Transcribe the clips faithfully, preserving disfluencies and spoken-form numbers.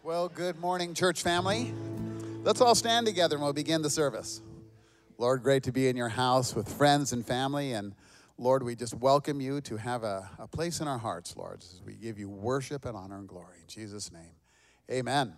Well, good morning, church family. Let's all stand together and we'll begin the service. Lord, great to be in your house with friends and family. And Lord, we just welcome you to have a, a place in our hearts, Lord, as we give you worship and honor and glory. In Jesus' name, amen.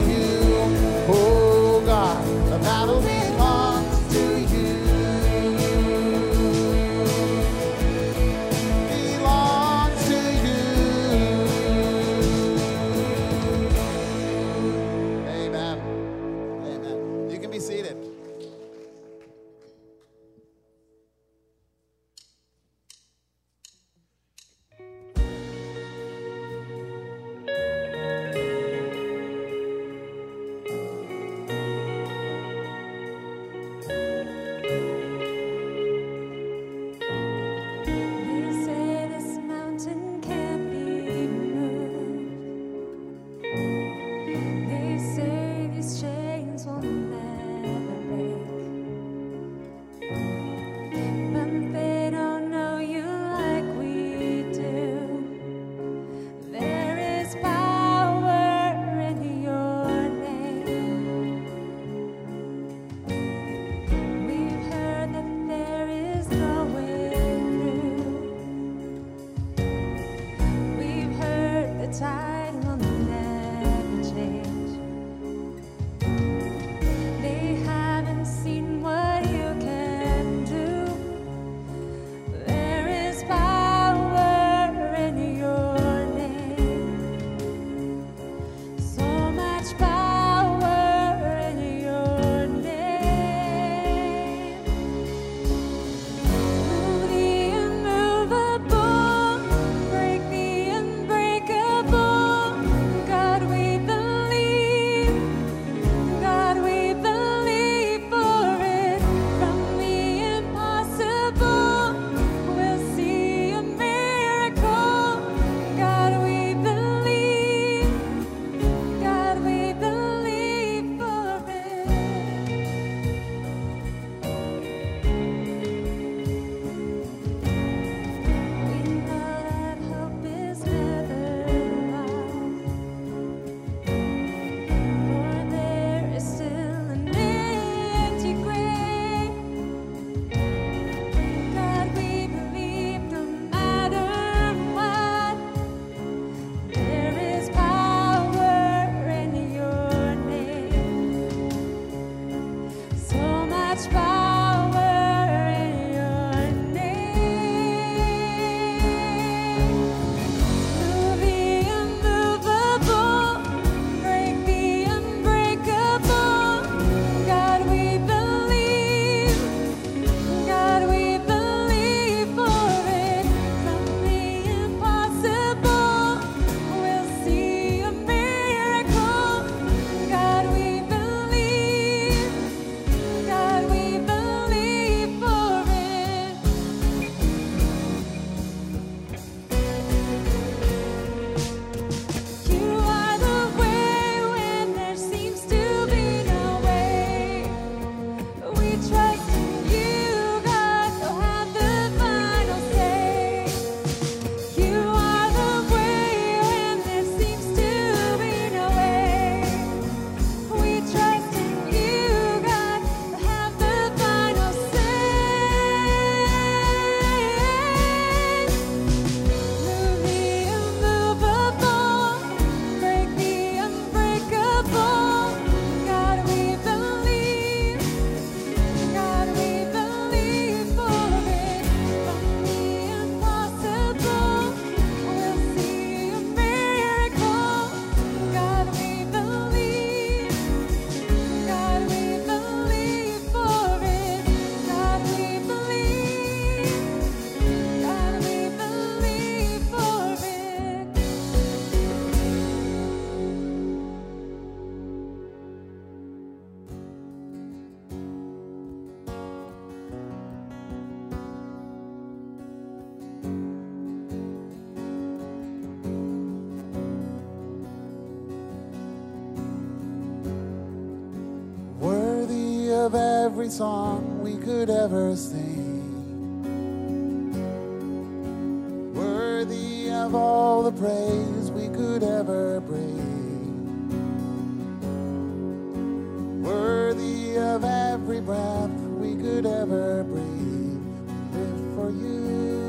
The battle belongs to you. seated. of every song we could ever sing, worthy of all the praise we could ever bring, worthy of every breath we could ever breathe. Live for you,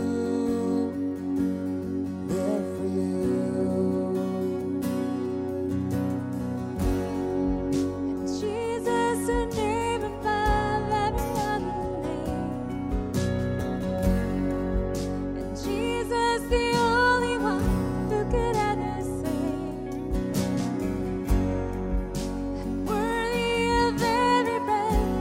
live for you. Jesus, the name above every other name, and Jesus, the only one who could ever save, worthy of every breath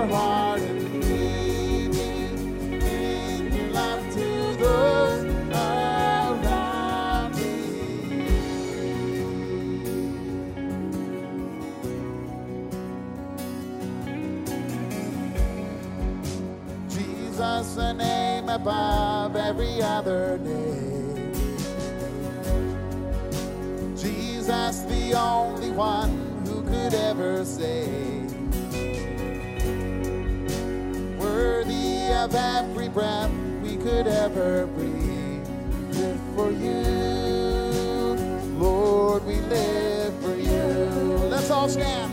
your heart and lead me in your love to those around me. Jesus, the name above every other name. Jesus, the only one who could ever save. Worthy of every breath we could ever breathe. Live for you, Lord, we live for you. Let's all stand.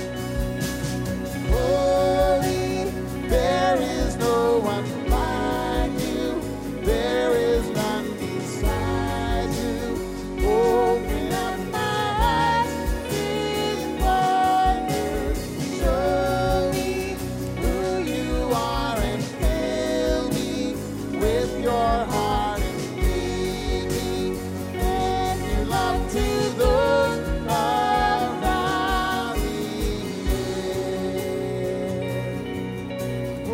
Holy, there is no one like you. There is none beside you. Open up my eyes in wonder. Show me who you are and fill me with your heart and lead me in your love to those around me. Oh.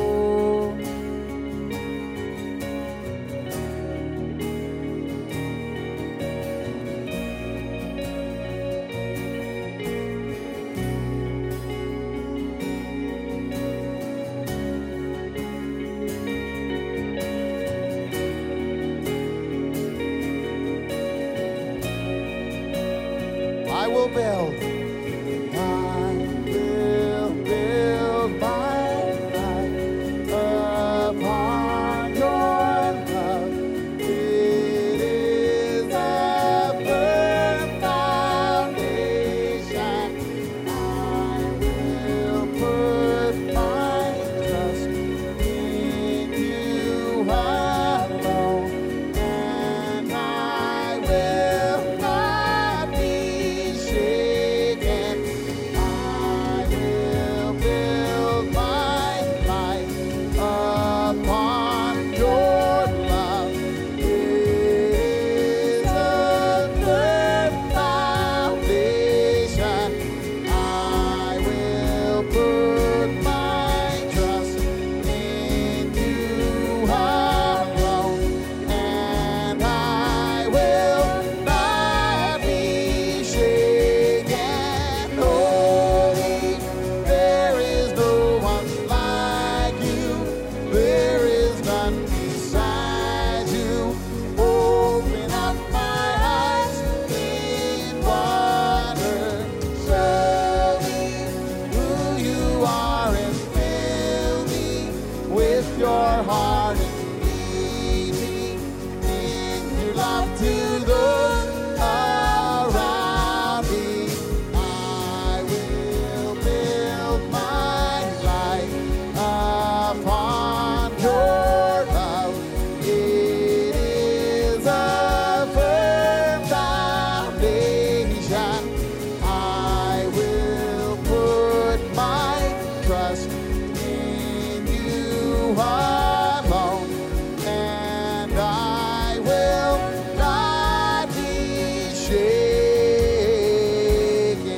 I will build. I will build my life upon your love. It is a firm foundation. I will put my trust in you alone, and I will not be shaken. I will build my life upon your love. It is a firm foundation. I will put my trust in you alone, and I will not be shaken. Holy, there is no one like you. There is none beside you. Open up my eyes in wonder. Show me who you are and fill me with your heart and lead me in your love to those around me. I will build my life upon your love. It is a firm foundation. I will put my trust in you alone, and I will not be shaken.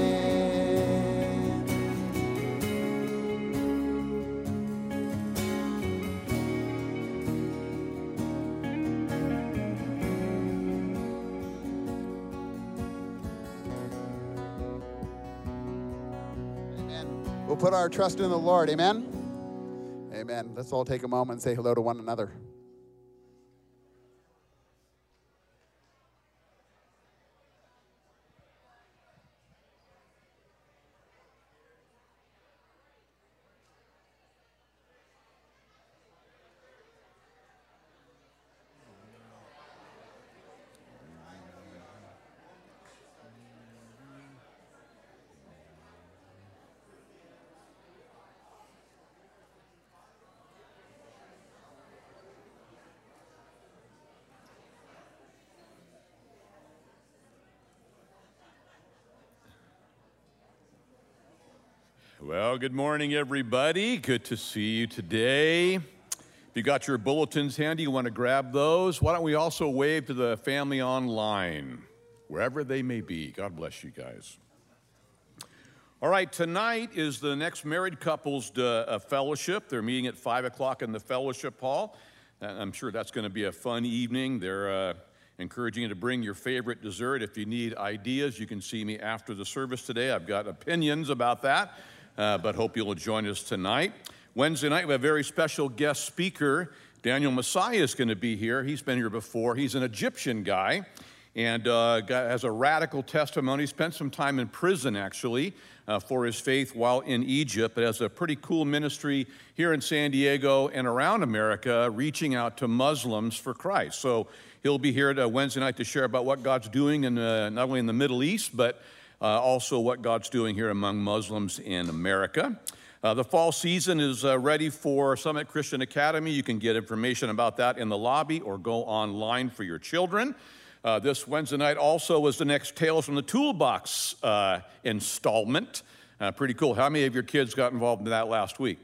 Amen. We'll put our trust in the Lord. Amen. Amen. Let's all take a moment and say hello to one another. Well, good morning, everybody. Good to see you today. If you got your bulletins handy, you want to grab those. Why don't we also wave to the family online, wherever they may be. God bless you guys. All right, tonight is the next married couples uh, fellowship. They're meeting at five o'clock in the fellowship hall. I'm sure that's going to be a fun evening. They're uh, encouraging you to bring your favorite dessert. If you need ideas, you can see me after the service today. I've got opinions about that, uh, but hope you'll join us tonight. Wednesday night, we have a very special guest speaker. Daniel Messiah is going to be here. He's been here before. He's an Egyptian guy and uh, got, has a radical testimony. Spent some time in prison, actually, uh, for his faith while in Egypt, but has a pretty cool ministry here in San Diego and around America, reaching out to Muslims for Christ. So he'll be here to Wednesday night to share about what God's doing in uh, not only in the Middle East, but uh, also what God's doing here among Muslims in America. Uh, the fall season is uh, ready for Summit Christian Academy. You can get information about that in the lobby or go online for your children. Uh, this Wednesday night also is the next Tales from the Toolbox uh, installment. Uh, pretty cool. How many of your kids got involved in that last week?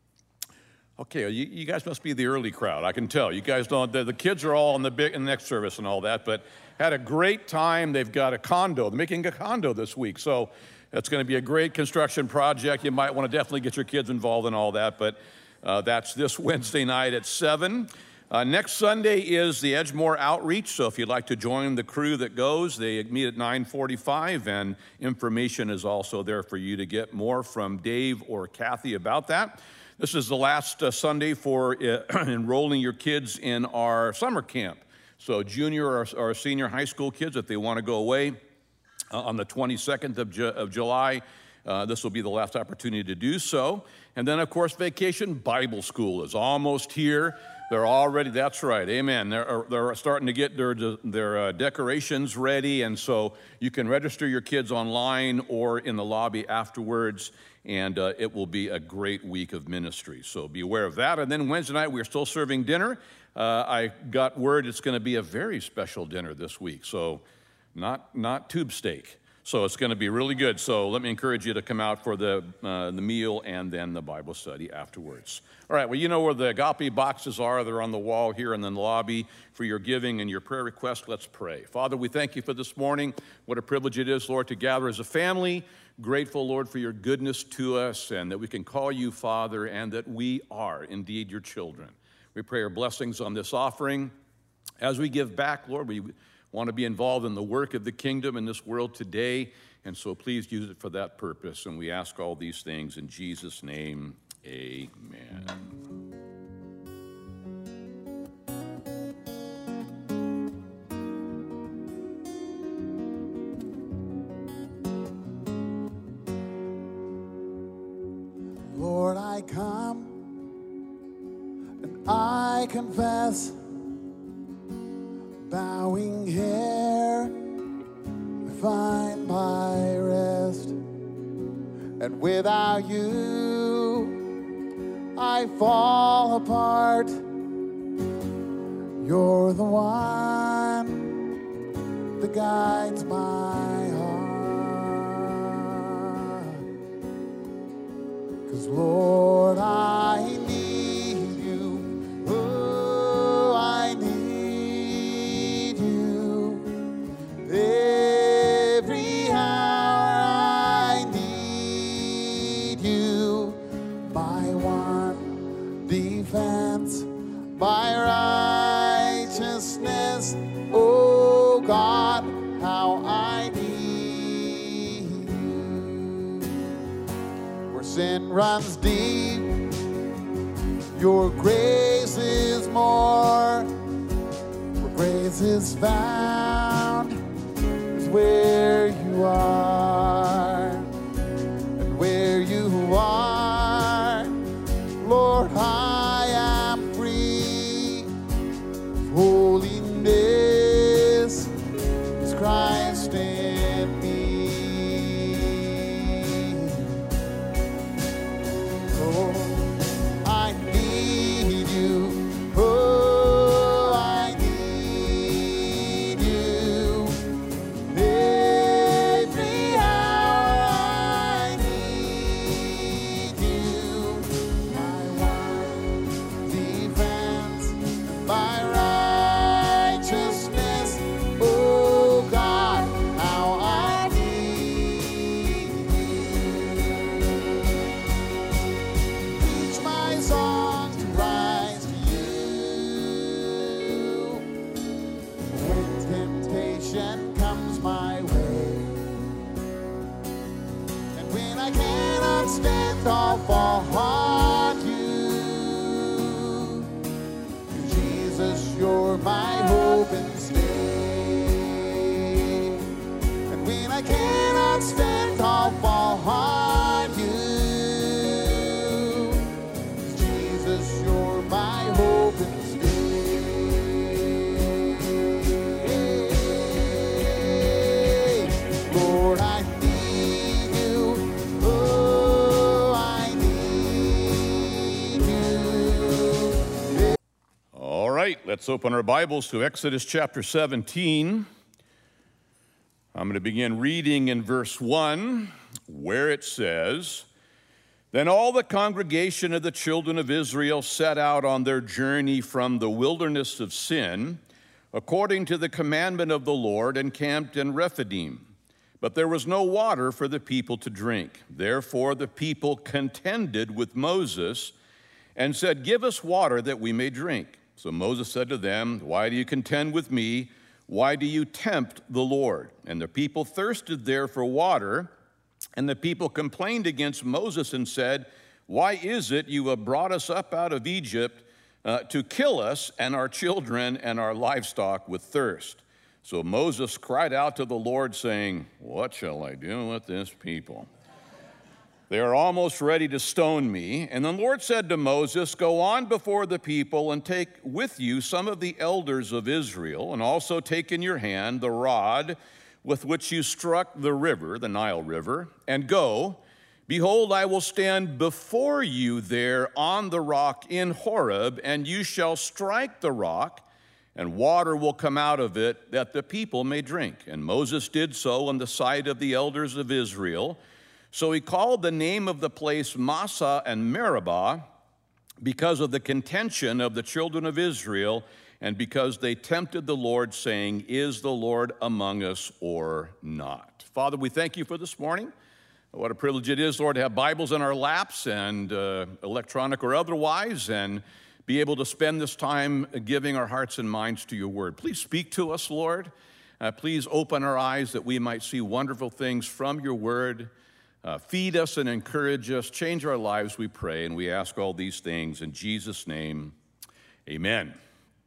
Okay, you, you guys must be the early crowd. I can tell. You guys don't. The, the kids are all in the, big, in the next service and all that, but had a great time. They've got a condo. They're making a condo this week, so it's going to be a great construction project. You might want to definitely get your kids involved in all that, but uh, that's this Wednesday night at seven. Uh, next Sunday is the Edgemore Outreach, so if you'd like to join the crew that goes, they meet at nine forty-five, and information is also there for you to get more from Dave or Kathy about that. This is the last uh, Sunday for uh, enrolling your kids in our summer camp. So junior or, or senior high school kids, if they want to go away uh, on the twenty-second of, Ju- of July, uh, this will be the last opportunity to do so. And then, of course, Vacation Bible School is almost here. They're already, that's right, amen. They're, they're starting to get their, their uh, decorations ready, and so you can register your kids online or in the lobby afterwards, and uh, it will be a great week of ministry. So be aware of that. And then Wednesday night, we're still serving dinner. Uh, I got word it's going to be a very special dinner this week, so not, not tube steak. So it's going to be really good. So let me encourage you to come out for the, uh, the meal and then the Bible study afterwards. All right, well, you know where the agape boxes are. They're on the wall here in the lobby for your giving and your prayer requests. Let's pray. Father, we thank you for this morning. What a privilege it is, Lord, to gather as a family. Grateful, Lord, for your goodness to us and that we can call you Father and that we are indeed your children. We pray your blessings on this offering. As we give back, Lord, we want to be involved in the work of the kingdom in this world today, and so please use it for that purpose. And we ask all these things in Jesus' name, amen. Lord, I come and I confess, bowing here, I find my rest. And without you, I fall apart. You're the one that guides my heart. 'Cause Lord, I need you. Oh, I need you. Every hour I need you. My one defense, my righteousness. Oh God, how I need you. Where sin runs deep, your grace is more. Where grace is found is where you are. And where you are, Lord, I am free. Holiness is Christ in me. Oh, I need you. Oh, I need you. Every hour I need you. My one defense, my righteousness. Oh God, how I need you. Let's open our Bibles to Exodus chapter seventeen. I'm going to begin reading in verse one, where it says, "Then all the congregation of the children of Israel set out on their journey from the wilderness of Sin, according to the commandment of the Lord, and camped in Rephidim. But there was no water for the people to drink. Therefore the people contended with Moses and said, 'Give us water that we may drink.' So Moses said to them, 'Why do you contend with me? Why do you tempt the Lord?' And the people thirsted there for water, and the people complained against Moses and said, 'Why is it you have brought us up out of Egypt uh, to kill us and our children and our livestock with thirst?' So Moses cried out to the Lord, saying, 'What shall I do with this people? They are almost ready to stone me.' And the Lord said to Moses, 'Go on before the people and take with you some of the elders of Israel, and also take in your hand the rod with which you struck the river, the Nile River, and go. Behold, I will stand before you there on the rock in Horeb, and you shall strike the rock, and water will come out of it, that the people may drink.' And Moses did so in the sight of the elders of Israel. So he called the name of the place Massah and Meribah, because of the contention of the children of Israel, and because they tempted the Lord, saying, 'Is the Lord among us or not?'" Father, we thank you for this morning. What a privilege it is, Lord, to have Bibles in our laps, and uh, electronic or otherwise, and be able to spend this time giving our hearts and minds to your word. Please speak to us, Lord. Uh, please open our eyes that we might see wonderful things from your word. Uh, feed us and encourage us. Change our lives, we pray, and we ask all these things in Jesus' name. Amen.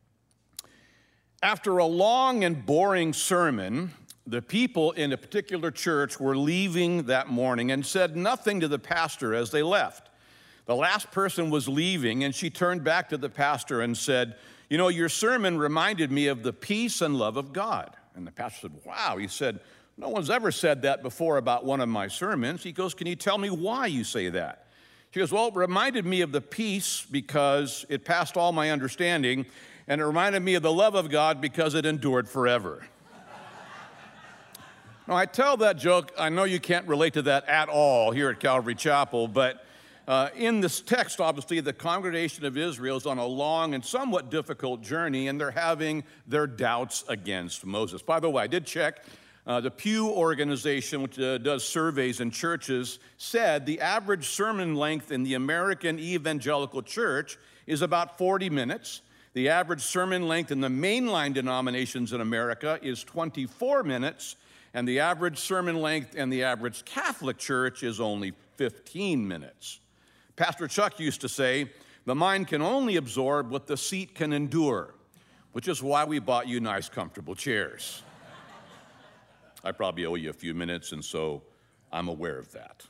After a long and boring sermon, the people in a particular church were leaving that morning and said nothing to the pastor as they left. The last person was leaving, and she turned back to the pastor and said, "You know, your sermon reminded me of the peace and love of God." And the pastor said, "Wow." He said, "No one's ever said that before about one of my sermons." He goes, "Can you tell me why you say that?" She goes, "Well, it reminded me of the peace because it passed all my understanding, and it reminded me of the love of God because it endured forever." Now, I tell that joke, I know you can't relate to that at all here at Calvary Chapel, but uh, in this text, obviously, the congregation of Israel is on a long and somewhat difficult journey, and they're having their doubts against Moses. By the way, I did check. Uh, the Pew organization, which uh, does surveys in churches, said the average sermon length in the American evangelical church is about forty minutes. The average sermon length in the mainline denominations in America is twenty-four minutes, and the average sermon length in the average Catholic church is only fifteen minutes. Pastor Chuck used to say, "The mind can only absorb what the seat can endure," which is why we bought you nice, comfortable chairs. I probably owe you a few minutes, and so I'm aware of that.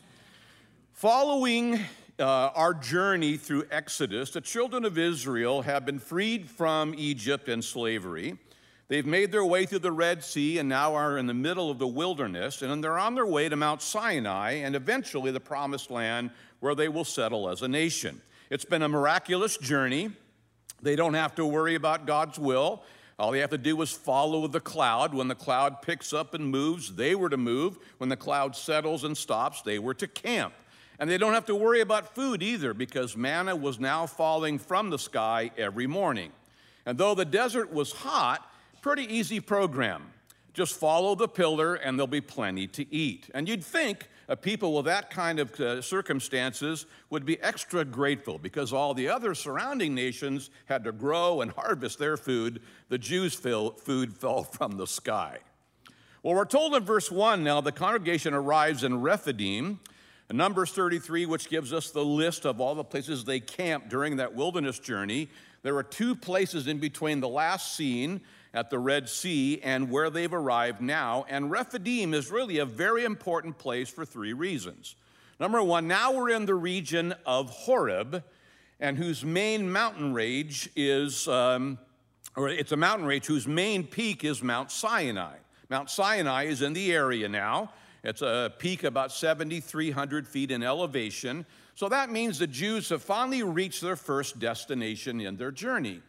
Following uh, our journey through Exodus, the children of Israel have been freed from Egypt and slavery. They've made their way through the Red Sea and now are in the middle of the wilderness, and they're on their way to Mount Sinai and eventually the Promised Land, where they will settle as a nation. It's been a miraculous journey. They don't have to worry about God's will. All they have to do is follow the cloud. When the cloud picks up and moves, they were to move. When the cloud settles and stops, they were to camp. And they don't have to worry about food either, because manna was now falling from the sky every morning. And though the desert was hot, pretty easy program. Just follow the pillar and there'll be plenty to eat. And you'd think a people with that kind of uh, circumstances would be extra grateful, because all the other surrounding nations had to grow and harvest their food. The Jews' food fell from the sky. Well, we're told in verse one now the congregation arrives in Rephidim, Numbers thirty-three, which gives us the list of all the places they camped during that wilderness journey. There are two places in between the last scene at the Red Sea and where they've arrived now. And Rephidim is really a very important place for three reasons. Number one, now we're in the region of Horeb, and whose main mountain range is, um, or it's a mountain range whose main peak is Mount Sinai. Mount Sinai is in the area now. It's a peak about seven thousand three hundred feet in elevation. So that means the Jews have finally reached their first destination in their journey.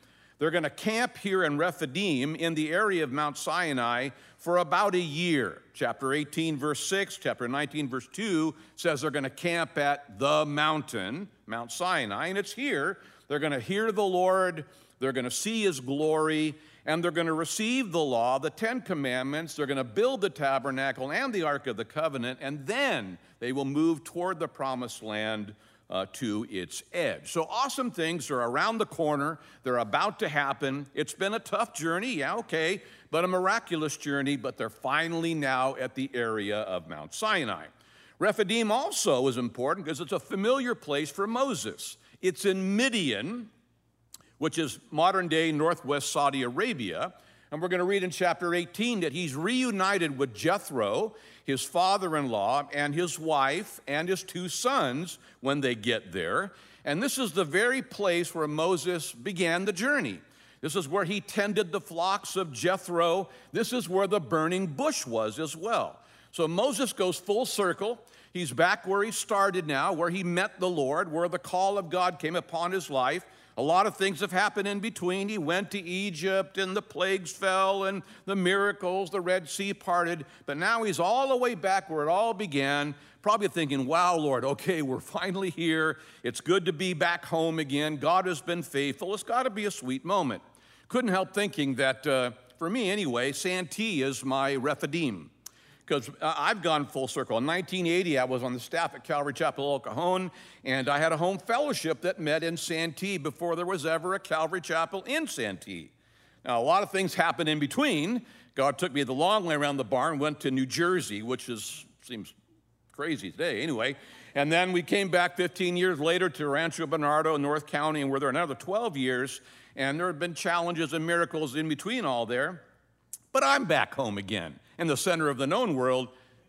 They're going to camp here in Rephidim in the area of Mount Sinai for about a year. Chapter eighteen, verse six, chapter nineteen, verse two says they're going to camp at the mountain, Mount Sinai, and it's here. They're going to hear the Lord, they're going to see his glory, and they're going to receive the law, the Ten Commandments. They're going to build the tabernacle and the Ark of the Covenant, and then they will move toward the promised land uh, to its edge. So awesome things are around the corner. They're about to happen. It's been a tough journey, yeah, okay, but a miraculous journey, but they're finally now at the area of Mount Sinai. Rephidim also is important because it's a familiar place for Moses. It's in Midian, which is modern-day northwest Saudi Arabia. And we're going to read in chapter eighteen that he's reunited with Jethro, his father-in-law, and his wife, and his two sons when they get there. And this is the very place where Moses began the journey. This is where he tended the flocks of Jethro. This is where the burning bush was as well. So Moses goes full circle. He's back where he started now, where he met the Lord, where the call of God came upon his life. A lot of things have happened in between. He went to Egypt, and the plagues fell, and the miracles, the Red Sea parted. But now he's all the way back where it all began, probably thinking, wow, Lord, okay, we're finally here. It's good to be back home again. God has been faithful. It's got to be a sweet moment. Couldn't help thinking that, uh, for me anyway, Santee is my Rephidim. Because I've gone full circle. In nineteen eighty, I was on the staff at Calvary Chapel El Cajon, and I had a home fellowship that met in Santee before there was ever a Calvary Chapel in Santee. Now, a lot of things happened in between. God took me the long way around the barn, went to New Jersey, which is seems crazy today anyway. And then we came back fifteen years later to Rancho Bernardo, North County, and we're there another twelve years. And there have been challenges and miracles in between all there. But I'm back home again, in the center of the known world,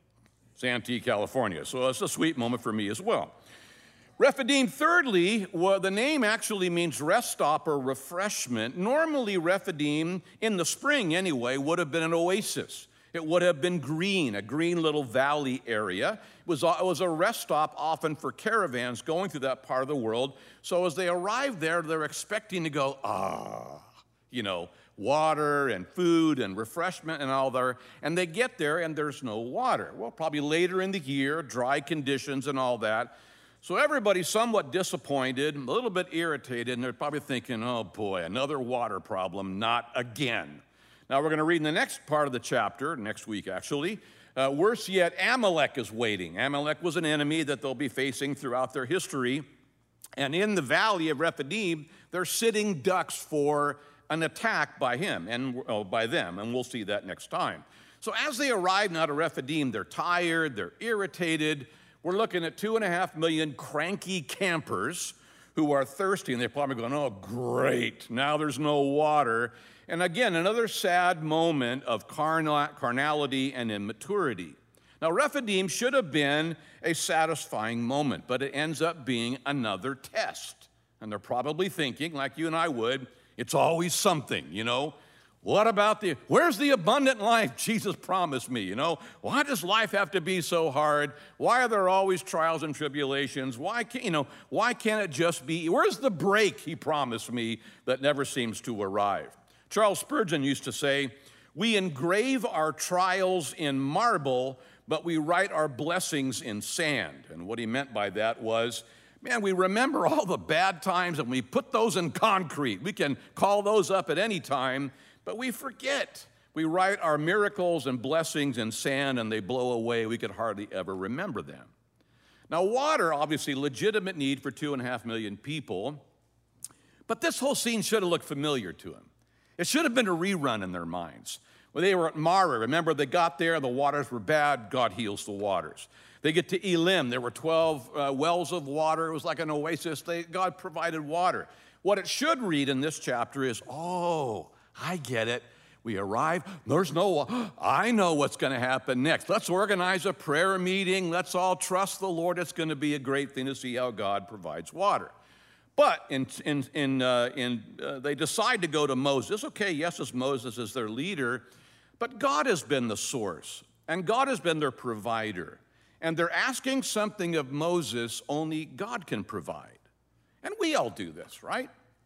Santee, California. So it's a sweet moment for me as well. Rephidim, thirdly, well, the name actually means rest stop or refreshment. Normally, Rephidim, in the spring anyway, would have been an oasis. It would have been green, a green little valley area. It was, it was a rest stop often for caravans going through that part of the world. So as they arrived there, they're expecting to go, ah, you know, water and food and refreshment and all there, and they get there and there's no water. Well, probably later in the year, dry conditions and all that. So everybody's somewhat disappointed, a little bit irritated, and they're probably thinking, oh boy, another water problem, not again. Now we're going to read in the next part of the chapter, next week actually, uh, worse yet, Amalek is waiting. Amalek was an enemy that they'll be facing throughout their history, and in the valley of Rephidim, they're sitting ducks for an attack by him and oh, by them, and we'll see that next time. So as they arrive now to Rephidim, they're tired, they're irritated. We're looking at two and a half million cranky campers who are thirsty, and they're probably going, oh, great, now there's no water. And again, another sad moment of carnal, carnality and immaturity. Now, Rephidim should have been a satisfying moment, but it ends up being another test. And they're probably thinking, like you and I would, it's always something, you know. What about the, where's the abundant life Jesus promised me, you know? Why does life have to be so hard? Why are there always trials and tribulations? Why can't, you know, why can't it just be, where's the break he promised me that never seems to arrive? Charles Spurgeon used to say, we engrave our trials in marble, but we write our blessings in sand. And what he meant by that was, man, we remember all the bad times and we put those in concrete. We can call those up at any time, but we forget. We write our miracles and blessings in sand and they blow away. We could hardly ever remember them. Now, water, obviously, legitimate need for two and a half million people, but this whole scene should have looked familiar to them. It should have been a rerun in their minds. When they were at Marah, remember they got there, the waters were bad, God heals the waters. They get to Elim. There were twelve uh, wells of water. It was like an oasis. They, God provided water. What it should read in this chapter is, oh, I get it. We arrive. There's no water. I know what's going to happen next. Let's organize a prayer meeting. Let's all trust the Lord. It's going to be a great thing to see how God provides water. But in, in, in, uh, in, uh, they decide to go to Moses. Okay, yes, as Moses is their leader, but God has been the source, and God has been their provider. And they're asking something of Moses only God can provide. And we all do this, right?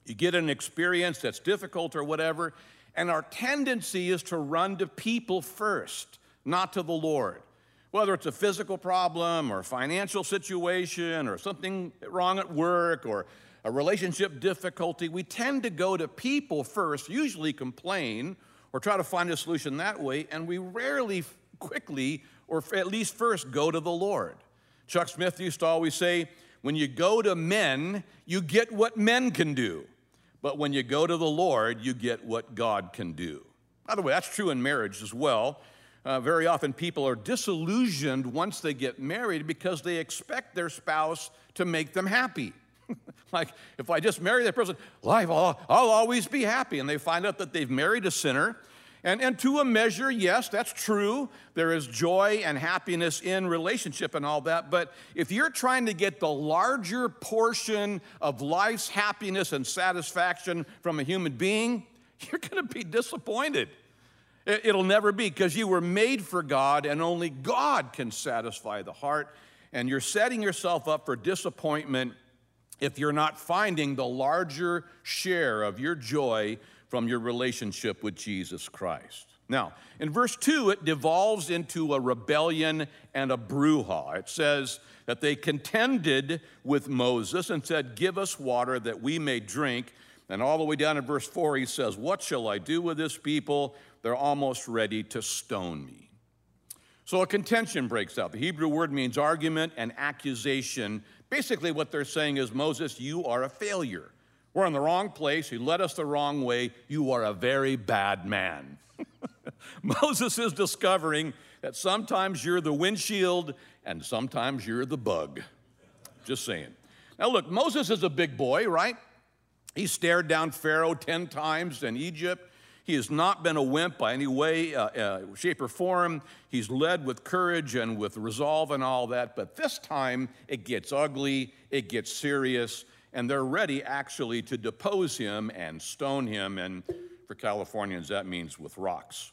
You get an experience that's difficult or whatever, and our tendency is to run to people first, not to the Lord. Whether it's a physical problem or a financial situation or something wrong at work or a relationship difficulty, we tend to go to people first, usually complain or try to find a solution that way, and we rarely quickly or at least first go to the Lord. Chuck Smith used to always say, when you go to men, you get what men can do. But when you go to the Lord, you get what God can do. By the way, that's true in marriage as well. Uh, very often people are disillusioned once they get married because they expect their spouse to make them happy. Like, if I just marry that person, life, I'll, I'll always be happy. And they find out that they've married a sinner. And, and to a measure, yes, that's true. There is joy and happiness in relationship and all that. But if you're trying to get the larger portion of life's happiness and satisfaction from a human being, you're going to be disappointed. It, it'll never be, because you were made for God, and only God can satisfy the heart. And you're setting yourself up for disappointment if you're not finding the larger share of your joy from your relationship with Jesus Christ. Now, in verse two, it devolves into a rebellion and a brouhaha. It says that they contended with Moses and said, give us water that we may drink. And all the way down in verse four, he says, what shall I do with this people? They're almost ready to stone me. So a contention breaks out. The Hebrew word means argument and accusation. Basically what they're saying is, Moses, you are a failure. We're in the wrong place. You led us the wrong way. You are a very bad man. Moses is discovering that sometimes you're the windshield and sometimes you're the bug. Just saying. Now look, Moses is a big boy, right? He stared down Pharaoh ten times in Egypt. He has not been a wimp by any way, uh, uh, shape, or form. He's led with courage and with resolve and all that. But this time, it gets ugly, it gets serious, and they're ready actually to depose him and stone him. And for Californians, that means with rocks.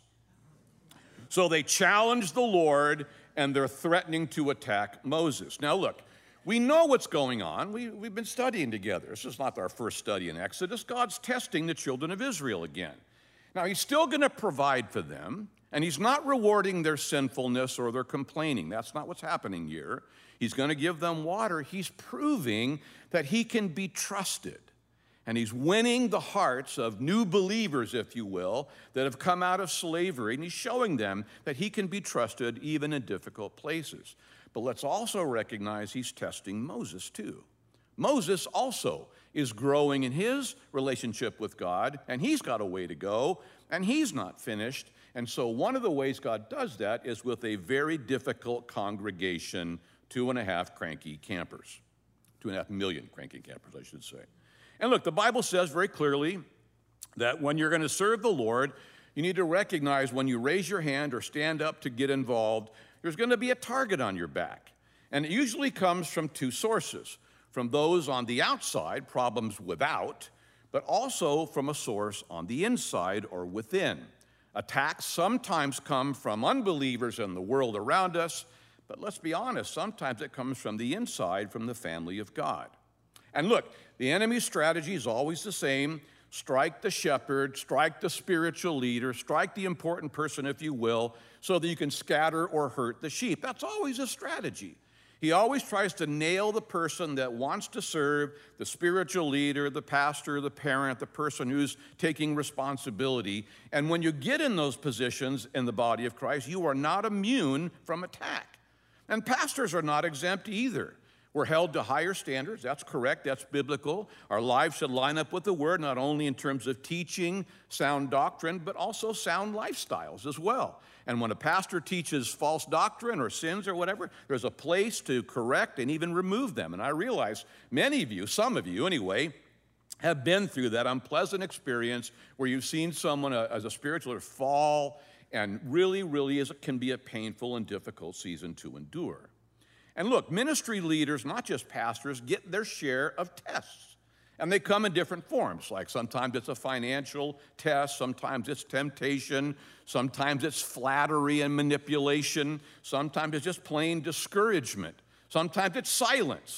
So they challenge the Lord, and they're threatening to attack Moses. Now look, we know what's going on. We, we've been studying together. This is not our first study in Exodus. God's testing the children of Israel again. Now, he's still going to provide for them, and he's not rewarding their sinfulness or their complaining. That's not what's happening here. He's going to give them water. He's proving that he can be trusted. And he's winning the hearts of new believers, if you will, that have come out of slavery, and he's showing them that he can be trusted even in difficult places. But let's also recognize he's testing Moses too. Moses also is growing in his relationship with God, and he's got a way to go, and he's not finished. And so one of the ways God does that is with a very difficult congregation, two and a half cranky campers. Two and a half million cranky campers, I should say. And look, the Bible says very clearly that when you're going to serve the Lord, you need to recognize when you raise your hand or stand up to get involved, there's going to be a target on your back. And it usually comes from two sources. From those on the outside, problems without, but also from a source on the inside or within. Attacks sometimes come from unbelievers in the world around us, but let's be honest, sometimes it comes from the inside, from the family of God. And look, the enemy's strategy is always the same. Strike the shepherd, strike the spiritual leader, strike the important person, if you will, so that you can scatter or hurt the sheep. That's always a strategy. He always tries to nail the person that wants to serve, the spiritual leader, the pastor, the parent, the person who's taking responsibility. And when you get in those positions in the body of Christ, you are not immune from attack. And pastors are not exempt either. We're held to higher standards. That's correct. That's biblical. Our lives should line up with the Word, not only in terms of teaching sound doctrine, but also sound lifestyles as well. And when a pastor teaches false doctrine or sins or whatever, there's a place to correct and even remove them. And I realize many of you, some of you anyway, have been through that unpleasant experience where you've seen someone uh, as a spiritual leader fall, and really, really is, can be a painful and difficult season to endure. And look, ministry leaders, not just pastors, get their share of tests. And they come in different forms, like sometimes it's a financial test, sometimes it's temptation, sometimes it's flattery and manipulation, sometimes it's just plain discouragement, sometimes it's silence,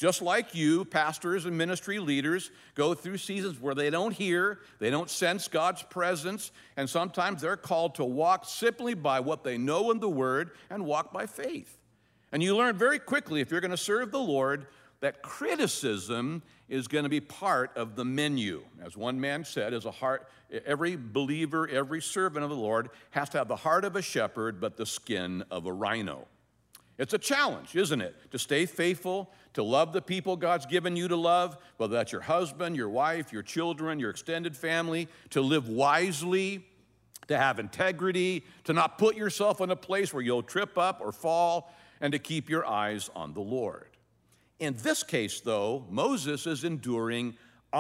Just like you, pastors and ministry leaders go through seasons where they don't hear, they don't sense God's presence, and sometimes they're called to walk simply by what they know in the Word and walk by faith. And you learn very quickly, if you're going to serve the Lord, that criticism is going to be part of the menu. As one man said, as a heart, every believer, every servant of the Lord has to have the heart of a shepherd, but the skin of a rhino. It's a challenge, isn't it? To stay faithful, to love the people God's given you to love, whether that's your husband, your wife, your children, your extended family, to live wisely, to have integrity, to not put yourself in a place where you'll trip up or fall, and to keep your eyes on the Lord. In this case, though, Moses is enduring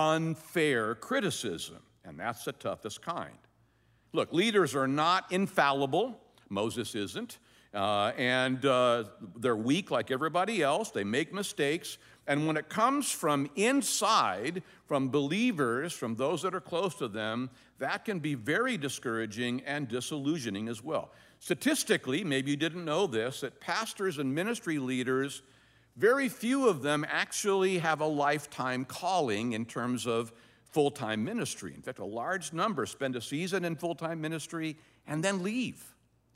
unfair criticism, and that's the toughest kind. Look, leaders are not infallible. Moses isn't. Uh, and uh, they're weak like everybody else. They make mistakes. And when it comes from inside, from believers, from those that are close to them, that can be very discouraging and disillusioning as well. Statistically, maybe you didn't know this, that pastors and ministry leaders, very few of them actually have a lifetime calling in terms of full-time ministry. In fact, a large number spend a season in full-time ministry and then leave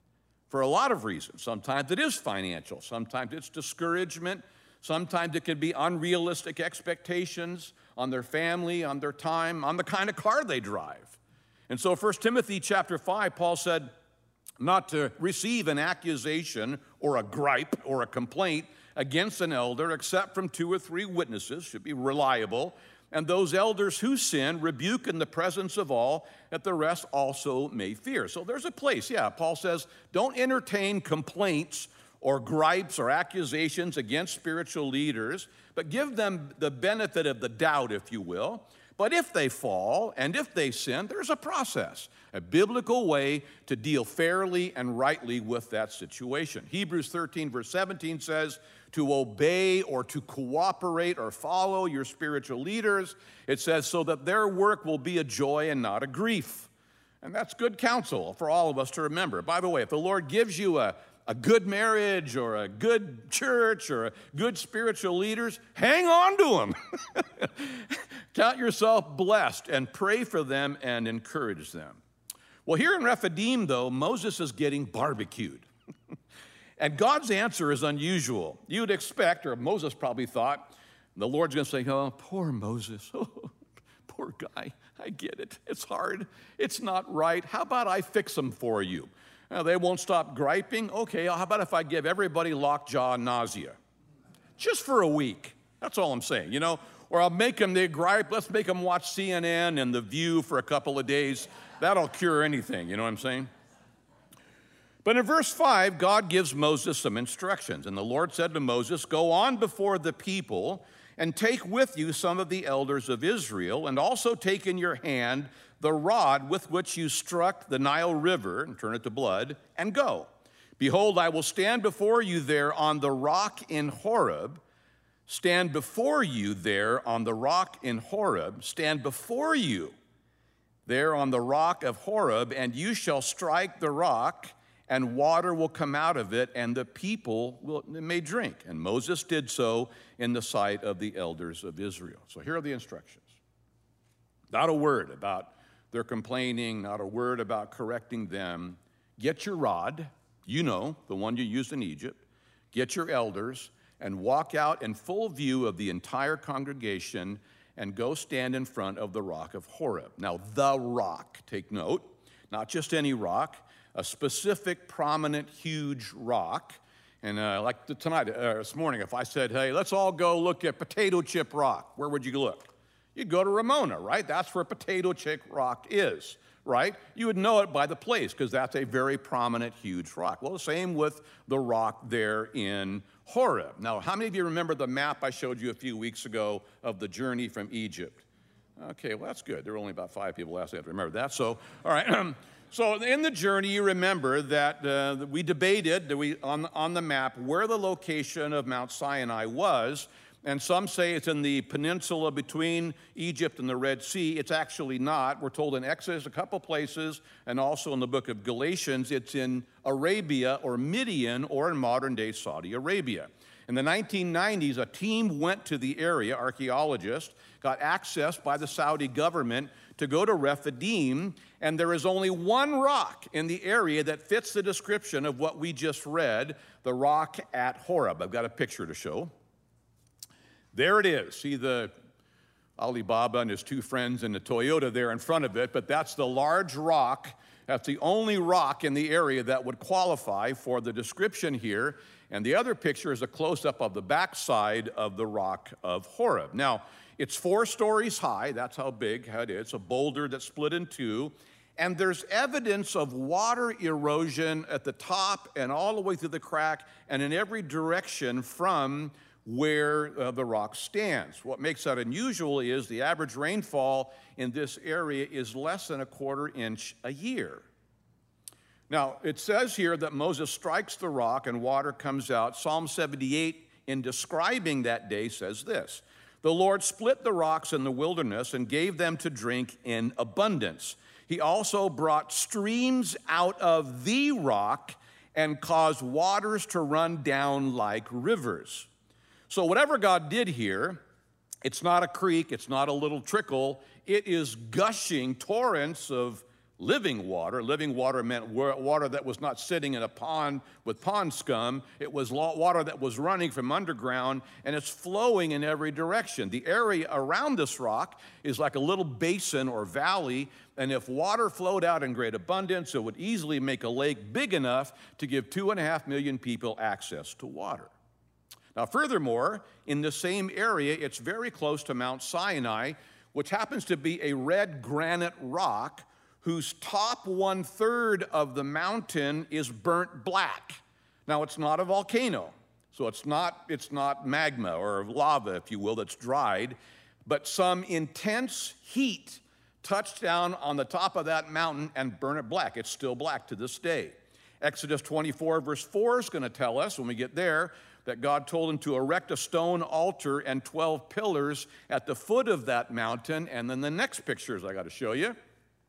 for a lot of reasons. Sometimes it is financial. Sometimes it's discouragement. Sometimes it can be unrealistic expectations on their family, on their time, on the kind of car they drive. And so First Timothy chapter five, Paul said not to receive an accusation or a gripe or a complaint against an elder except from two or three witnesses, should be reliable, and those elders who sin rebuke in the presence of all, that the rest also may fear. So there's a place, yeah, Paul says, don't entertain complaints or gripes or accusations against spiritual leaders, but give them the benefit of the doubt, if you will. But if they fall and if they sin, there's a process, a biblical way to deal fairly and rightly with that situation. Hebrews thirteen, verse seventeen says, to obey or to cooperate or follow your spiritual leaders. It says, so that their work will be a joy and not a grief. And that's good counsel for all of us to remember. By the way, if the Lord gives you a, a good marriage or a good church or a good spiritual leaders, hang on to them. Count yourself blessed and pray for them and encourage them. Well, here in Rephidim, though, Moses is getting barbecued. And God's answer is unusual. You'd expect, or Moses probably thought, the Lord's going to say, oh, poor Moses. Oh, poor guy. I get it. It's hard. It's not right. How about I fix them for you? Now, they won't stop griping. Okay, how about if I give everybody lockjaw nausea? Just for a week. That's all I'm saying, you know? Or I'll make them, they gripe. Let's make them watch C N N and The View for a couple of days. That'll cure anything, you know what I'm saying? But in verse five, God gives Moses some instructions. And the Lord said to Moses, go on before the people and take with you some of the elders of Israel, and also take in your hand the rod with which you struck the Nile River and turn it to blood, and go. Behold, I will stand before you there on the rock in Horeb. Stand before you there on the rock in Horeb. Stand before you there on the rock of Horeb, and you shall strike the rock, and water will come out of it, and the people will, may drink. And Moses did so in the sight of the elders of Israel. So here are the instructions. Not a word about their complaining, not a word about correcting them. Get your rod, you know, the one you used in Egypt. Get your elders and walk out in full view of the entire congregation and go stand in front of the rock of Horeb. Now, the rock, take note, not just any rock, a specific, prominent, huge rock. And uh, like the, tonight, uh, this morning, if I said, hey, let's all go look at Potato Chip Rock, where would you look? You'd go to Ramona, right? That's where Potato Chip Rock is, right? You would know it by the place because that's a very prominent, huge rock. Well, the same with the rock there in Horeb. Now, how many of you remember the map I showed you a few weeks ago of the journey from Egypt? Okay, well, that's good. There were only about five people last night to remember that. So, all right. So in the journey, you remember that uh, we debated that we, on, on the map where the location of Mount Sinai was, and some say it's in the peninsula between Egypt and the Red Sea. It's actually not. We're told in Exodus a couple places, and also in the book of Galatians, it's in Arabia or Midian or in modern-day Saudi Arabia. In the nineteen nineties, a team went to the area, archaeologists, got access by the Saudi government to go to Rephidim, and there is only one rock in the area that fits the description of what we just read, the rock at Horeb. I've got a picture to show. There it is. See the Alibaba and his two friends in the Toyota there in front of it, but that's the large rock. That's the only rock in the area that would qualify for the description here. And the other picture is a close-up of the backside of the rock of Horeb. Now, it's four stories high. That's how big it is. It's a boulder that's split in two. And there's evidence of water erosion at the top and all the way through the crack and in every direction from where uh, the rock stands. What makes that unusual is the average rainfall in this area is less than a quarter inch a year. Now, it says here that Moses strikes the rock and water comes out. Psalm seventy-eight, in describing that day, says this: "The Lord split the rocks in the wilderness and gave them to drink in abundance. He also brought streams out of the rock and caused waters to run down like rivers." So whatever God did here, it's not a creek, it's not a little trickle, it is gushing torrents of living water. Living water meant water that was not sitting in a pond with pond scum. It was water that was running from underground, and it's flowing in every direction. The area around this rock is like a little basin or valley, and if water flowed out in great abundance, it would easily make a lake big enough to give two and a half million people access to water. Now, furthermore, in the same area, it's very close to Mount Sinai, which happens to be a red granite rock whose top one-third of the mountain is burnt black. Now, it's not a volcano, so it's not, it's not magma or lava, if you will, that's dried, but some intense heat touched down on the top of that mountain and burned it black. It's still black to this day. Exodus twenty-four, verse four is going to tell us, when we get there, that God told him to erect a stone altar and twelve pillars at the foot of that mountain. And then the next pictures I got to show you.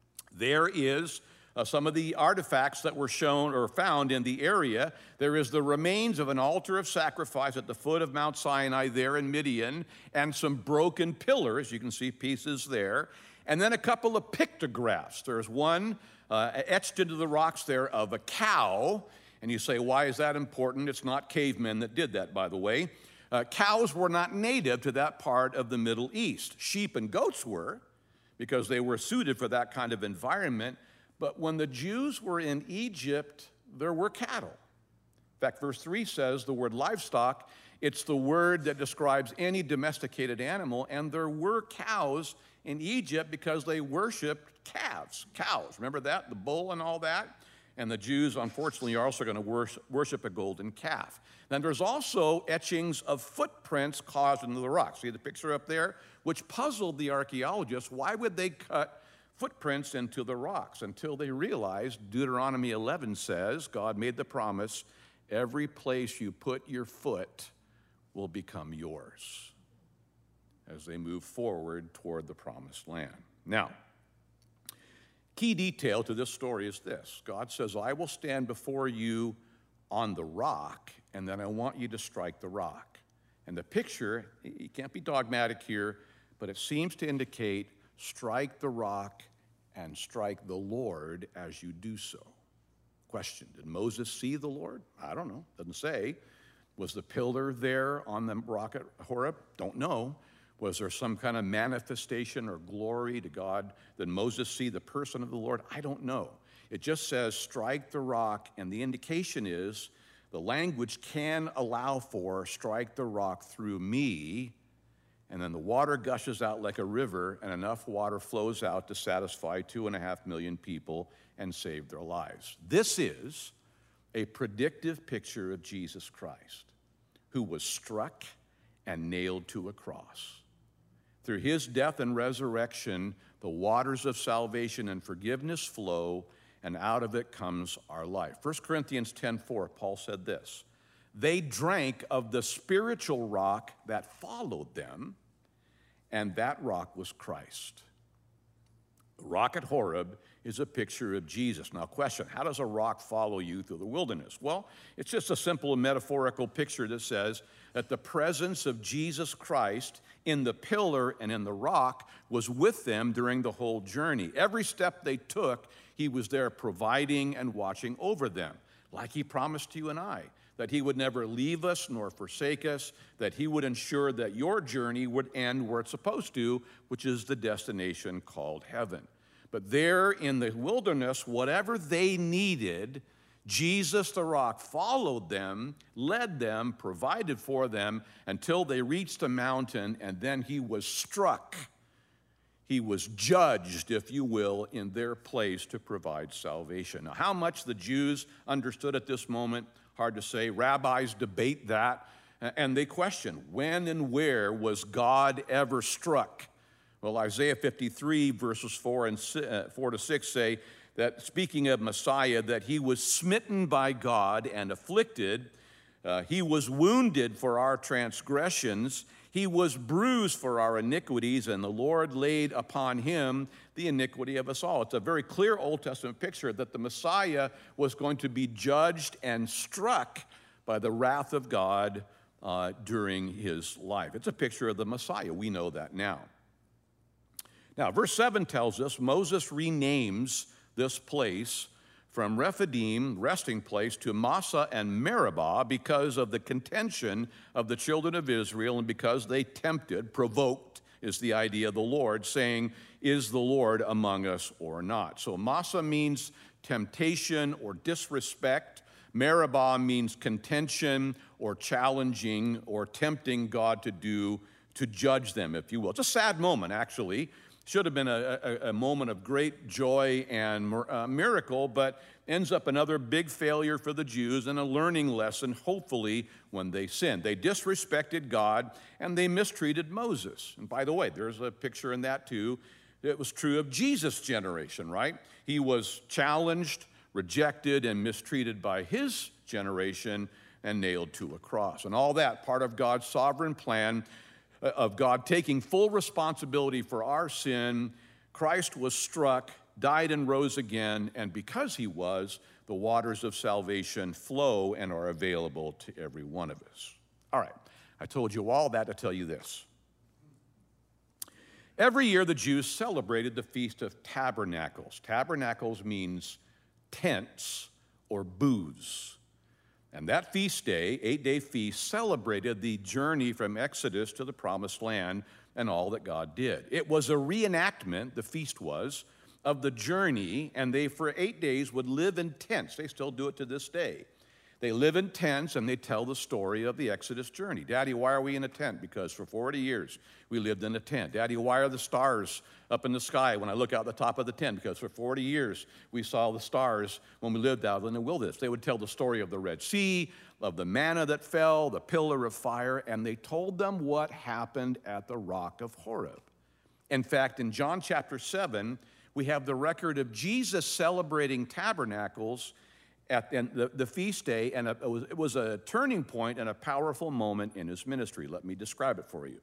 There is uh, some of the artifacts that were shown or found in the area. There is the remains of an altar of sacrifice at the foot of Mount Sinai there in Midian, and some broken pillars. You can see pieces there. And then a couple of pictographs. There's one uh, etched into the rocks there of a cow. And you say, why is that important? It's not cavemen that did that, by the way. Uh, cows were not native to that part of the Middle East. Sheep and goats were, because they were suited for that kind of environment. But when the Jews were in Egypt, there were cattle. In fact, verse three says the word livestock, it's the word that describes any domesticated animal, and there were cows in Egypt because they worshiped calves, cows. Remember that, the bull and all that? And the Jews, unfortunately, are also going to worship a golden calf. Then there's also etchings of footprints carved into the rock. See the picture up there? Which puzzled the archaeologists. Why would they cut footprints into the rocks? Until they realized Deuteronomy eleven says, God made the promise, every place you put your foot will become yours as they move forward toward the promised land. Now, key detail to this story is this. God says, I will stand before you on the rock, and then I want you to strike the rock. And the picture, you can't be dogmatic here, but it seems to indicate strike the rock and strike the Lord as you do so. Question, did Moses see the Lord? I don't know, doesn't say. Was the pillar there on the rock at Horeb? Don't know. Was there some kind of manifestation or glory to God? Did Moses see the person of the Lord? I don't know. It just says, strike the rock, and the indication is the language can allow for strike the rock through me, and then the water gushes out like a river, and enough water flows out to satisfy two and a half million people and save their lives. This is a predictive picture of Jesus Christ, who was struck and nailed to a cross. Through his death and resurrection, the waters of salvation and forgiveness flow, and out of it comes our life. First Corinthians ten four, Paul said this, they drank of the spiritual rock that followed them, and that rock was Christ. The rock at Horeb is a picture of Jesus. Now, question, how does a rock follow you through the wilderness? Well, it's just a simple metaphorical picture that says that the presence of Jesus Christ in the pillar and in the rock was with them during the whole journey. Every step they took, he was there providing and watching over them, like he promised you and I, that he would never leave us nor forsake us, that he would ensure that your journey would end where it's supposed to, which is the destination called heaven. But there in the wilderness, whatever they needed, Jesus the rock followed them, led them, provided for them until they reached the mountain, and then he was struck. He was judged, if you will, in their place to provide salvation. Now, how much the Jews understood at this moment, hard to say. Rabbis debate that, and they question, when and where was God ever struck? Well, Isaiah fifty-three, verses four and four to six say that, speaking of Messiah, that he was smitten by God and afflicted. Uh, he was wounded for our transgressions. He was bruised for our iniquities, and the Lord laid upon him the iniquity of us all. It's a very clear Old Testament picture that the Messiah was going to be judged and struck by the wrath of God uh, during his life. It's a picture of the Messiah. We know that now. Now, verse seven tells us Moses renames this place from Rephidim, resting place, to Massah and Meribah because of the contention of the children of Israel and because they tempted, provoked is the idea of the Lord, saying, is the Lord among us or not? So Massah means temptation or disrespect. Meribah means contention or challenging or tempting God to do, to judge them, if you will. It's a sad moment, actually. Should have been a, a, a moment of great joy and uh, miracle, but ends up another big failure for the Jews and a learning lesson, hopefully, when they sinned. They disrespected God, and they mistreated Moses. And by the way, there's a picture in that, too. It was true of Jesus' generation, right? He was challenged, rejected, and mistreated by his generation and nailed to a cross. And all that, part of God's sovereign plan of God taking full responsibility for our sin. Christ was struck, died and rose again, and because he was, the waters of salvation flow and are available to every one of us. All right, I told you all that to tell you this. Every year the Jews celebrated the Feast of Tabernacles. Tabernacles means tents or booths. And that feast day, eight-day feast, celebrated the journey from Exodus to the Promised Land and all that God did. It was a reenactment, the feast was, of the journey, and they, for eight days, would live in tents. They still do it to this day. They live in tents, and they tell the story of the Exodus journey. Daddy, why are we in a tent? Because for forty years, we lived in a tent. Daddy, why are the stars up in the sky when I look out the top of the tent? Because for forty years, we saw the stars when we lived out in the wilderness. They would tell the story of the Red Sea, of the manna that fell, the pillar of fire, and they told them what happened at the rock of Horeb. In fact, in John chapter seven, we have the record of Jesus celebrating tabernacles at the, the feast day, and it was, it was a turning point and a powerful moment in his ministry. Let me describe it for you.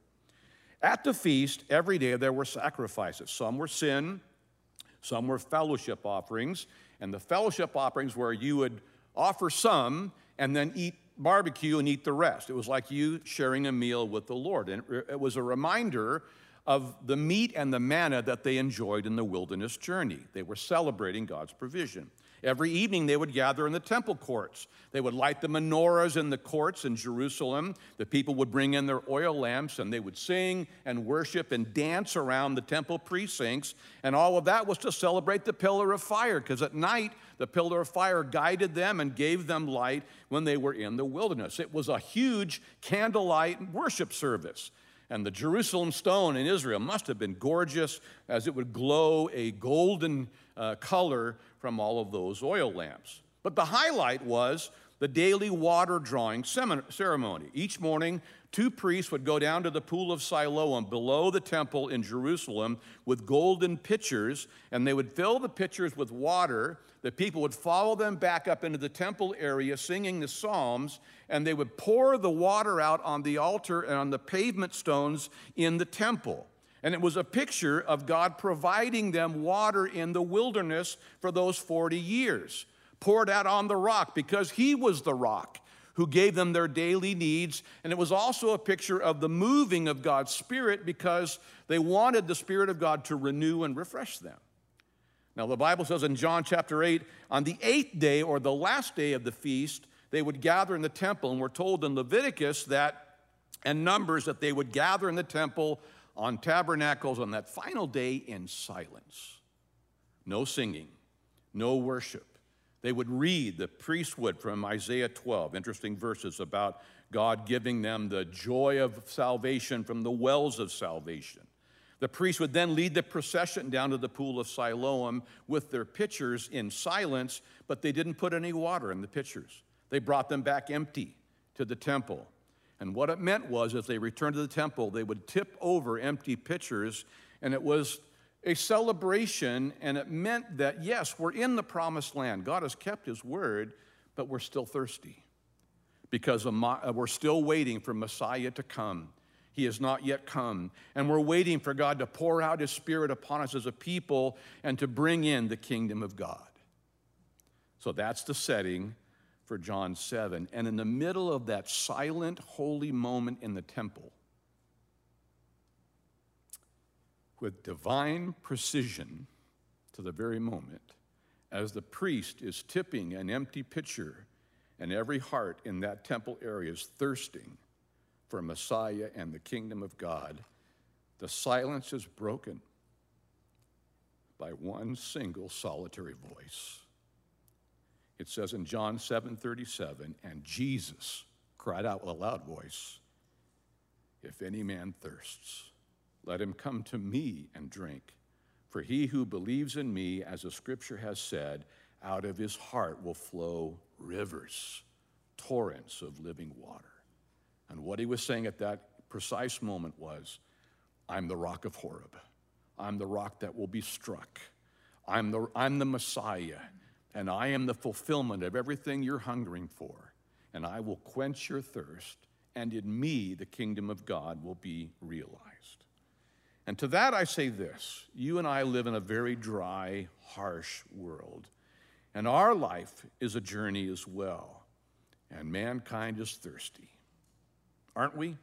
At the feast, every day there were sacrifices. Some were sin, some were fellowship offerings, and the fellowship offerings where you would offer some and then eat barbecue and eat the rest. It was like you sharing a meal with the Lord, and it was a reminder of the meat and the manna that they enjoyed in the wilderness journey. They were celebrating God's provision. Every evening they would gather in the temple courts. They would light the menorahs in the courts in Jerusalem. The people would bring in their oil lamps, and they would sing and worship and dance around the temple precincts. And all of that was to celebrate the pillar of fire, because at night the pillar of fire guided them and gave them light when they were in the wilderness. It was a huge candlelight worship service. And the Jerusalem stone in Israel must have been gorgeous, as it would glow a golden uh, color from all of those oil lamps. But the highlight was the daily water drawing ceremony. Each morning, two priests would go down to the pool of Siloam below the temple in Jerusalem with golden pitchers, and they would fill the pitchers with water. The people would follow them back up into the temple area singing the psalms, and they would pour the water out on the altar and on the pavement stones in the temple. And it was a picture of God providing them water in the wilderness for those forty years, poured out on the rock because he was the rock who gave them their daily needs. And it was also a picture of the moving of God's Spirit because they wanted the Spirit of God to renew and refresh them. Now, the Bible says in John chapter eight, on the eighth day or the last day of the feast, they would gather in the temple. And we're told in Leviticus that, and Numbers, that they would gather in the temple on tabernacles on that final day in silence. No singing, no worship. They would read, the priest would, from Isaiah twelve, interesting verses about God giving them the joy of salvation from the wells of salvation. The priest would then lead the procession down to the pool of Siloam with their pitchers in silence, but they didn't put any water in the pitchers. They brought them back empty to the temple. And what it meant was, as they returned to the temple, they would tip over empty pitchers, and it was a celebration, and it meant that, yes, we're in the promised land. God has kept his word, but we're still thirsty because we're still waiting for Messiah to come. He has not yet come, and we're waiting for God to pour out his Spirit upon us as a people and to bring in the kingdom of God. So that's the setting for John seven. And in the middle of that silent, holy moment in the temple, with divine precision to the very moment, as the priest is tipping an empty pitcher, and every heart in that temple area is thirsting for Messiah and the kingdom of God, the silence is broken by one single solitary voice. It says in John seven thirty-seven, and Jesus cried out with a loud voice, "If any man thirsts, let him come to me and drink. For he who believes in me, as the scripture has said, out of his heart will flow rivers, torrents of living water." And what he was saying at that precise moment was, I'm the rock of Horeb. I'm the rock that will be struck. I'm the, I'm the Messiah, and I am the fulfillment of everything you're hungering for. And I will quench your thirst, and in me the kingdom of God will be realized. And to that I say this, you and I live in a very dry, harsh world. And our life is a journey as well. And mankind is thirsty. Aren't we?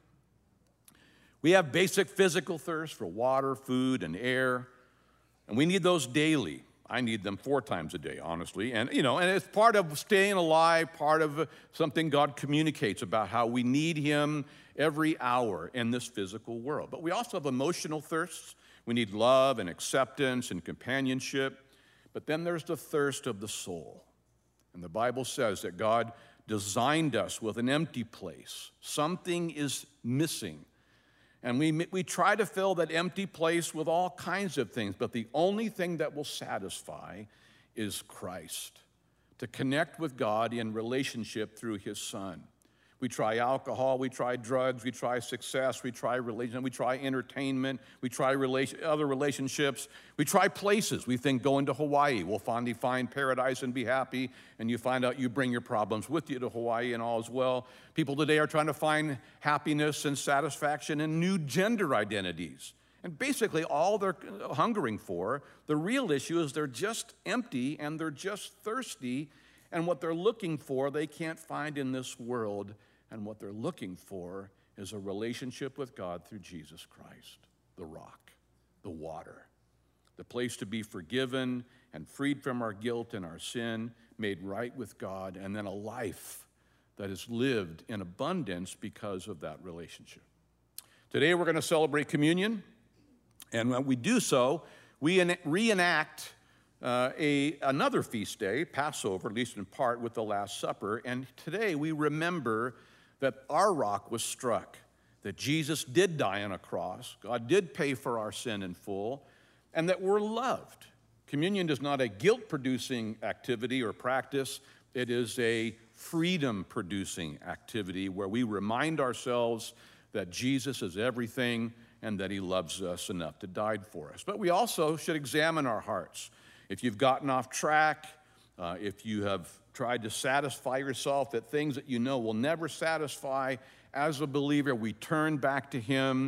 We have basic physical thirst for water, food, and air. And we need those daily. I need them four times a day, honestly. And, you know, and it's part of staying alive, part of something God communicates about how we need him every hour in this physical world. But we also have emotional thirsts. We need love and acceptance and companionship. But then there's the thirst of the soul. And the Bible says that God designed us with an empty place. Something is missing. And we, we try to fill that empty place with all kinds of things, but the only thing that will satisfy is Christ, to connect with God in relationship through his Son. We try alcohol, we try drugs, we try success, we try religion, we try entertainment, we try relation, other relationships, we try places. We think going to Hawaii, we'll finally find paradise and be happy, and you find out you bring your problems with you to Hawaii and all is well. People today are trying to find happiness and satisfaction in new gender identities. And basically all they're hungering for, the real issue is they're just empty and they're just thirsty, and what they're looking for they can't find in this world. And what they're looking for is a relationship with God through Jesus Christ, the rock, the water, the place to be forgiven and freed from our guilt and our sin, made right with God, and then a life that is lived in abundance because of that relationship. Today we're going to celebrate communion, and when we do so, we reenact uh, a, another feast day, Passover, at least in part, with the Last Supper, and today we remember that our rock was struck, that Jesus did die on a cross, God did pay for our sin in full, and that we're loved. Communion is not a guilt-producing activity or practice. It is a freedom-producing activity where we remind ourselves that Jesus is everything and that he loves us enough to die for us. But we also should examine our hearts. If you've gotten off track, uh, if you have tried to satisfy yourself that things that you know will never satisfy, as a believer, we turn back to him.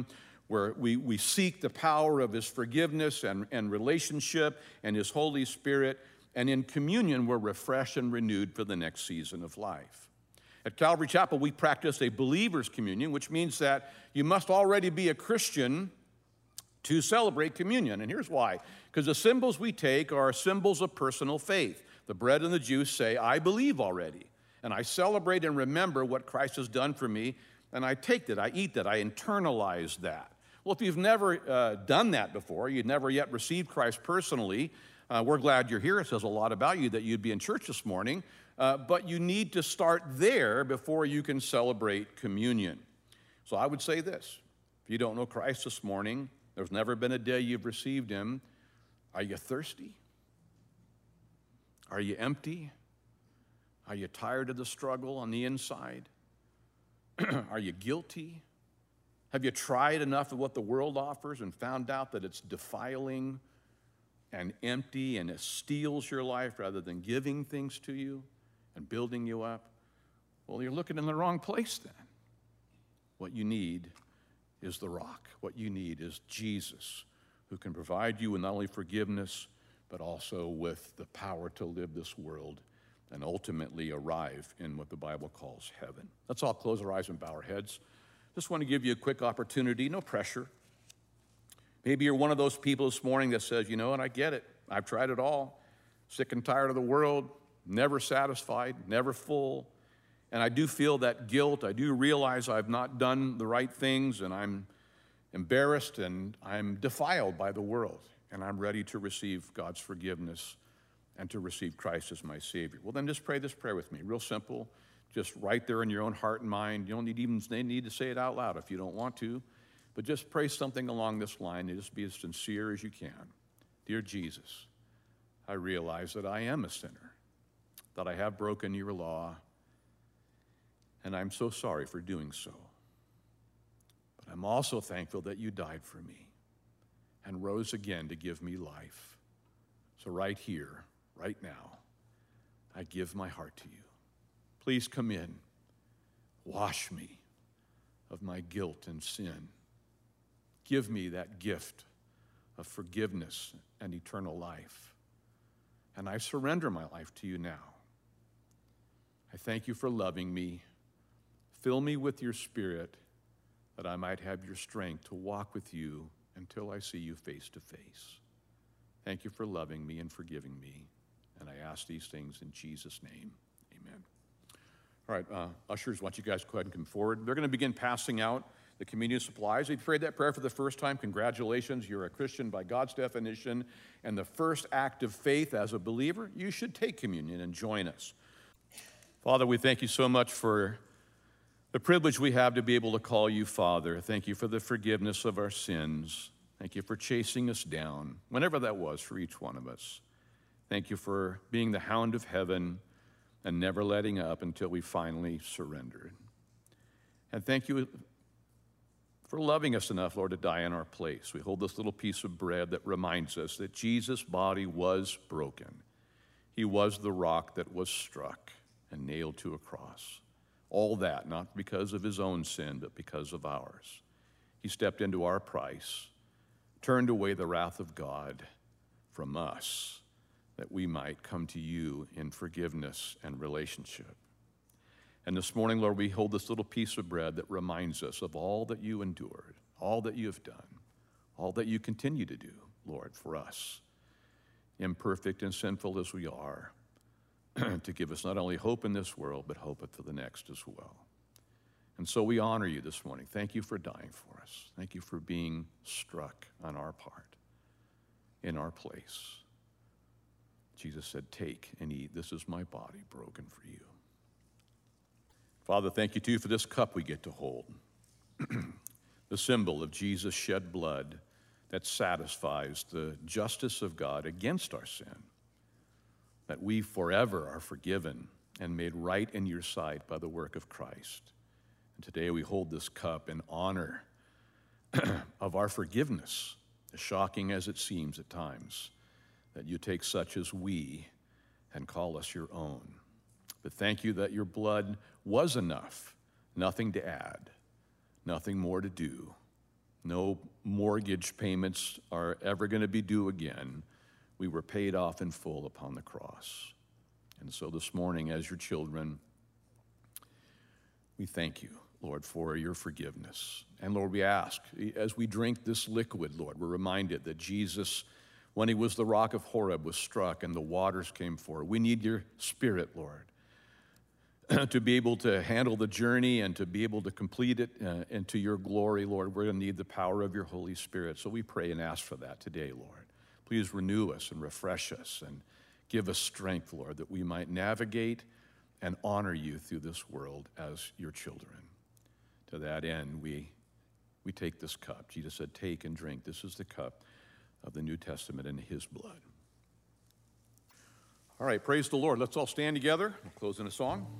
where we, we seek the power of his forgiveness and, and relationship and his Holy Spirit. And in communion, we're refreshed and renewed for the next season of life. At Calvary Chapel, we practice a believer's communion, which means that you must already be a Christian to celebrate communion. And here's why. Because the symbols we take are symbols of personal faith. The bread and the juice say, I believe already. And I celebrate and remember what Christ has done for me. And I take that, I eat that, I internalize that. Well, if you've never uh, done that before, you've never yet received Christ personally, uh, we're glad you're here. It says a lot about you that you'd be in church this morning. Uh, but you need to start there before you can celebrate communion. So I would say this. If you don't know Christ this morning, there's never been a day you've received him. Are you thirsty? Are you empty? Are you tired of the struggle on the inside? Are you guilty? Have you tried enough of what the world offers and found out that it's defiling and empty and it steals your life rather than giving things to you and building you up? Well, you're looking in the wrong place then. What you need is the rock. What you need is Jesus, who can provide you with not only forgiveness, but also with the power to live this world and ultimately arrive in what the Bible calls heaven. Let's all close our eyes and bow our heads. Just want to give you a quick opportunity, no pressure. Maybe you're one of those people this morning that says, you know what, I get it. I've tried it all. Sick and tired of the world, never satisfied, never full. And I do feel that guilt. I do realize I've not done the right things, and I'm embarrassed and I'm defiled by the world. And I'm ready to receive God's forgiveness and to receive Christ as my Savior. Well, then just pray this prayer with me. Real simple. Just right there in your own heart and mind. You don't need even need to say it out loud if you don't want to. But just pray something along this line and just be as sincere as you can. Dear Jesus, I realize that I am a sinner, that I have broken your law, and I'm so sorry for doing so. But I'm also thankful that you died for me and rose again to give me life. So right here, right now, I give my heart to you. Please come in, wash me of my guilt and sin. Give me that gift of forgiveness and eternal life. And I surrender my life to you now. I thank you for loving me. Fill me with your Spirit that I might have your strength to walk with you until I see you face to face. Thank you for loving me and forgiving me. And I ask these things in Jesus' name. Amen. All right, uh, ushers, why don't you guys go ahead and come forward. They're going to begin passing out the communion supplies. If you prayed that prayer for the first time, congratulations. You're a Christian by God's definition. And the first act of faith as a believer, you should take communion and join us. Father, we thank you so much for the privilege we have to be able to call you Father. Thank you for the forgiveness of our sins. Thank you for chasing us down, whenever that was for each one of us. Thank you for being the hound of heaven and never letting up until we finally surrendered. And thank you for loving us enough, Lord, to die in our place. We hold this little piece of bread that reminds us that Jesus' body was broken. He was the rock that was struck and nailed to a cross. All that, not because of his own sin, but because of ours. He stepped into our price, turned away the wrath of God from us, that we might come to you in forgiveness and relationship. And this morning, Lord, we hold this little piece of bread that reminds us of all that you endured, all that you have done, all that you continue to do, Lord, for us, imperfect and sinful as we are, to give us not only hope in this world, but hope for the next as well. And so we honor you this morning. Thank you for dying for us. Thank you for being struck on our part, in our place. Jesus said, take and eat. This is my body broken for you. Father, thank you too for this cup we get to hold. The symbol of Jesus' shed blood that satisfies the justice of God against our sin. That we forever are forgiven and made right in your sight by the work of Christ. And today we hold this cup in honor of our forgiveness, as shocking as it seems at times, that you take such as we and call us your own. But thank you that your blood was enough, nothing to add, nothing more to do, No mortgage payments are ever going to be due again. We were paid off in full upon the cross. And so this morning, as your children, we thank you, Lord, for your forgiveness. And Lord, we ask, as we drink this liquid, Lord, we're reminded that Jesus, when he was the rock of Horeb, was struck and the waters came forth. We need your Spirit, Lord, to be able to handle the journey and to be able to complete it uh, into your glory, Lord. We're going to need the power of your Holy Spirit. So we pray and ask for that today, Lord. Please renew us and refresh us and give us strength, Lord, that we might navigate and honor you through this world as your children. To that end, we, we take this cup. Jesus said, take and drink. This is the cup of the New Testament in his blood. All right, praise the Lord. Let's all stand together. We'll close in a song.